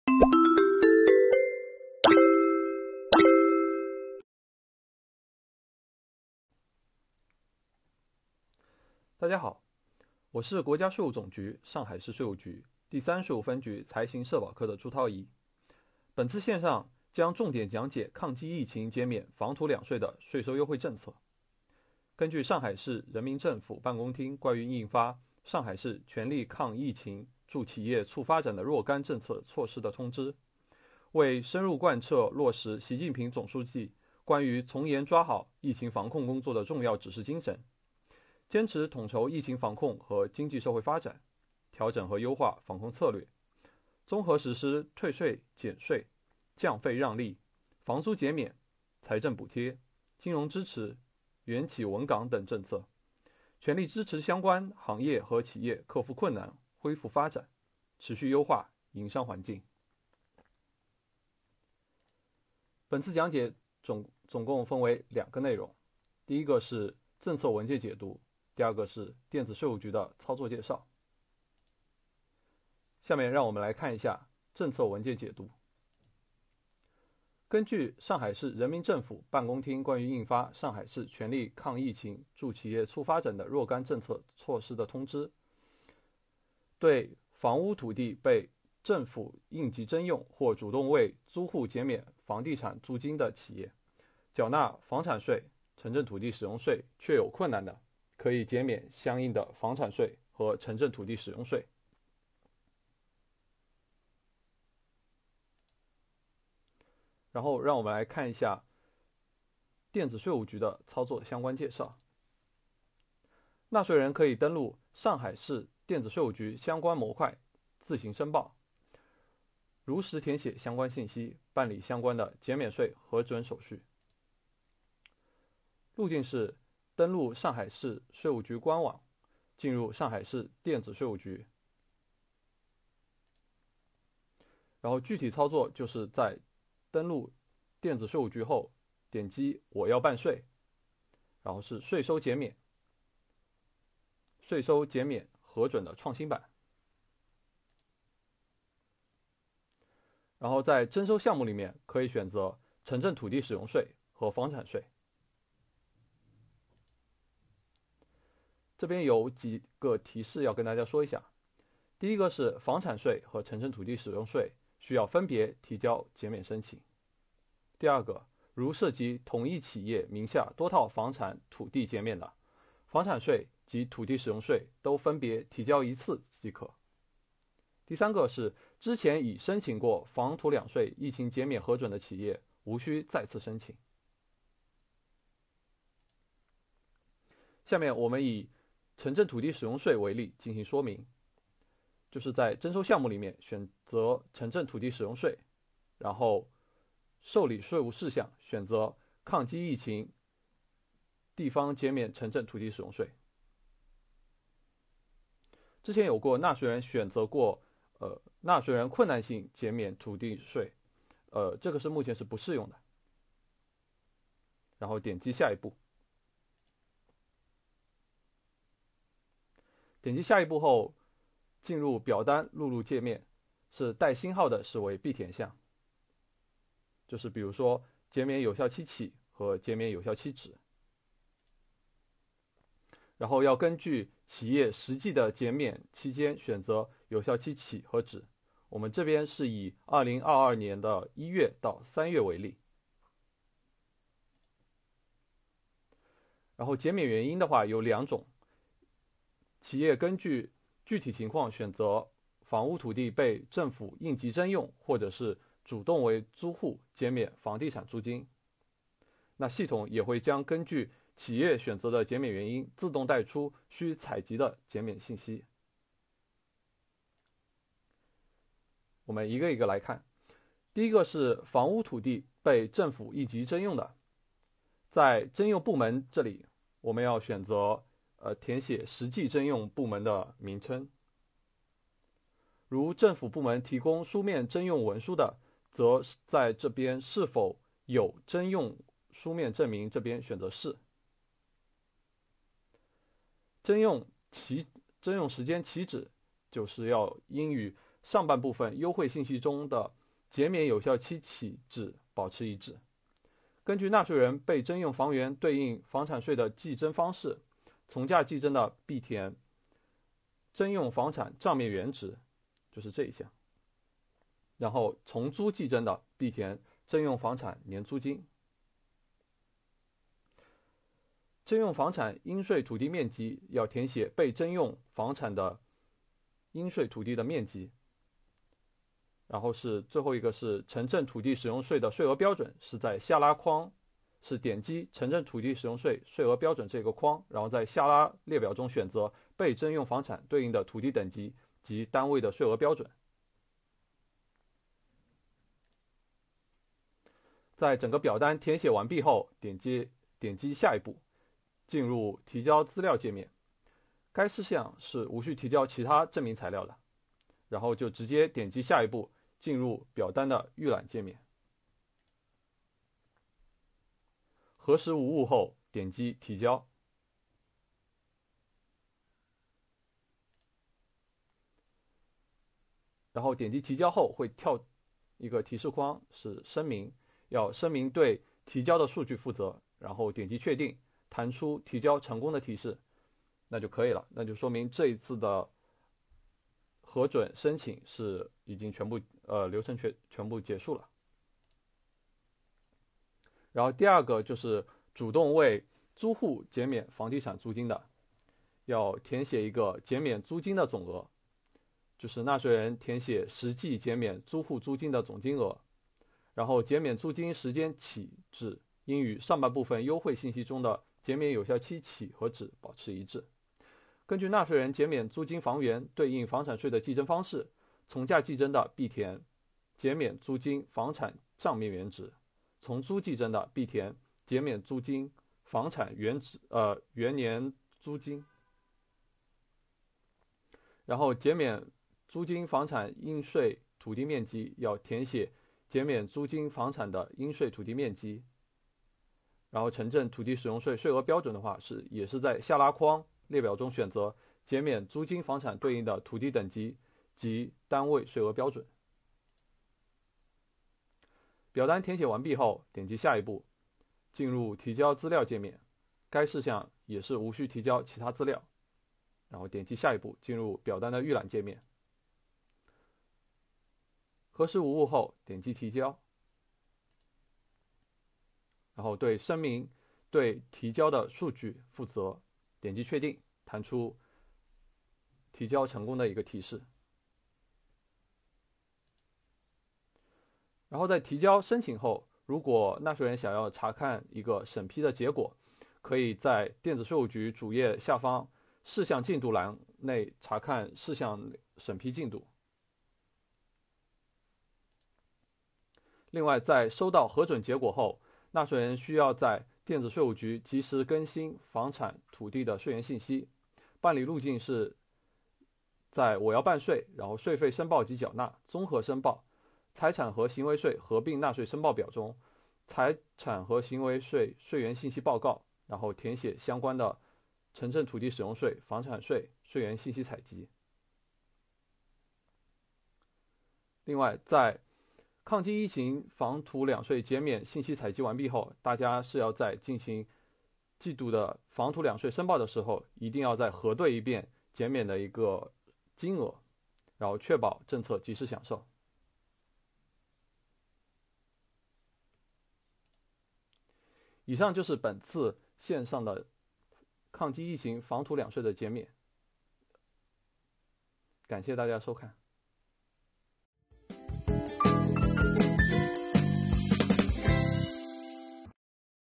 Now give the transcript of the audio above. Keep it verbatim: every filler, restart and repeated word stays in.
大家好，我是国家税务总局上海市税务局第三税务分局财刑社保科的朱涛仪。本次线上将重点讲解抗击疫情减免房土两税的税收优惠政策。根据上海市人民政府办公厅关于印发《上海市全力抗疫情助企业促发展的若干政策措施的通知》，为深入贯彻落实习近平总书记关于从严抓好疫情防控工作的重要指示精神，坚持统筹疫情防控和经济社会发展，调整和优化防控策略，综合实施退税减税、降费让利、房租减免、财政补贴、金融支持、援企稳岗等政策，全力支持相关行业和企业克服困难、恢复发展，持续优化营商环境。本次讲解总总共分为两个内容，第一个是政策文件解读，第二个是电子税务局的操作介绍。下面让我们来看一下政策文件解读。根据上海市人民政府办公厅关于印发《上海市全力抗疫情助企业促发展的若干政策措施的通知》，对房屋土地被政府应急征用或主动为租户减免房地产租金的企业，缴纳房产税、城镇土地使用税确有困难的，可以减免相应的房产税和城镇土地使用税。然后让我们来看一下电子税务局的操作相关介绍。纳税人可以登录上海市电子税务局相关模块自行申报，如实填写相关信息，办理相关的减免税核准手续。路径是登录上海市税务局官网，进入上海市电子税务局，然后具体操作就是在登录电子税务局后，点击我要办税，然后是税收减免，税收减免核准的创新版，然后在征收项目里面可以选择城镇土地使用税和房产税。这边有几个提示要跟大家说一下。第一个是房产税和城镇土地使用税需要分别提交减免申请。第二个，如涉及同一企业名下多套房产土地减免的，房产税及土地使用税都分别提交一次即可。第三个是之前已申请过房土两税疫情减免核准的企业，无需再次申请。下面我们以城镇土地使用税为例进行说明，就是在征收项目里面选择城镇土地使用税，然后受理税务事项选择抗击疫情地方减免城镇土地使用税。之前有过纳税人选择过呃纳税人困难性减免土地税，呃这个是目前是不适用的。然后点击下一步。点击下一步后，进入表单录入界面，是带星号的视为必填项，就是比如说减免有效期起和减免有效期止。然后要根据企业实际的减免期间选择有效期起和止。我们这边是以二零二二年的一月到三月为例。然后减免原因的话有两种，企业根据具体情况选择房屋土地被政府应急征用，或者是主动为租户减免房地产租金。那系统也会将根据企业选择的减免原因自动带出需采集的减免信息。我们一个一个来看。第一个是房屋土地被政府应急征用的，在征用部门这里我们要选择呃填写实际征用部门的名称。如政府部门提供书面征用文书的，则在这边是否有征用书面证明这边选择是。征用期征用时间起止就是要应与上半部分优惠信息中的减免有效期起止保持一致。根据纳税人被征用房源对应房产税的计征方式，从价计征的必填征用房产账面原值，就是这一项，然后从租计征的必填征用房产年租金。征用房产应税土地面积要填写被征用房产的应税土地的面积，然后是最后一个是城镇土地使用税的税额标准是在下拉框，是点击城镇土地使用税税额标准这个框，然后在下拉列表中选择被征用房产对应的土地等级及单位的税额标准。在整个表单填写完毕后，点击点击下一步，进入提交资料界面。该事项是无需提交其他证明材料的，然后就直接点击下一步，进入表单的预览界面。核实无误后，点击提交。然后点击提交后会跳一个提示框，是声明，要声明对提交的数据负责，然后点击确定，弹出提交成功的提示，那就可以了。那就说明这一次的核准申请是已经全部呃流程全全部结束了。然后第二个就是主动为租户减免房地产租金的，要填写一个减免租金的总额，就是纳税人填写实际减免租户租金的总金额，然后减免租金时间起止应与上半部分优惠信息中的减免有效期起和止保持一致。根据纳税人减免租金房源对应房产税的计征方式，从价计征的必填减免租金房产账面原值，从租计征的必填减免租金房产原值呃原年租金，然后减免租金房产应税土地面积要填写减免租金房产的应税土地面积，然后城镇土地使用税税额标准的话是也是在下拉框列表中选择减免租金房产对应的土地等级及单位税额标准。表单填写完毕后，点击下一步，进入提交资料界面。该事项也是无需提交其他资料，然后点击下一步，进入表单的预览界面。核实无误后，点击提交，然后对声明对提交的数据负责，点击确定，弹出提交成功的一个提示。然后在提交申请后，如果纳税人想要查看一个审批的结果，可以在电子税务局主页下方事项进度栏内查看事项审批进度。另外，在收到核准结果后，纳税人需要在电子税务局及时更新房产土地的税源信息。办理路径是在我要办税，然后税费申报及缴纳、综合申报、财产和行为税合并纳税申报表中，财产和行为税税源信息报告，然后填写相关的城镇土地使用税、房产税税源信息采集。另外，在抗击疫情房土两税减免信息采集完毕后，大家是要在进行季度的房土两税申报的时候，一定要再核对一遍减免的一个金额，然后确保政策及时享受。以上就是本次线上的抗击疫情房土两税的减免，感谢大家收看。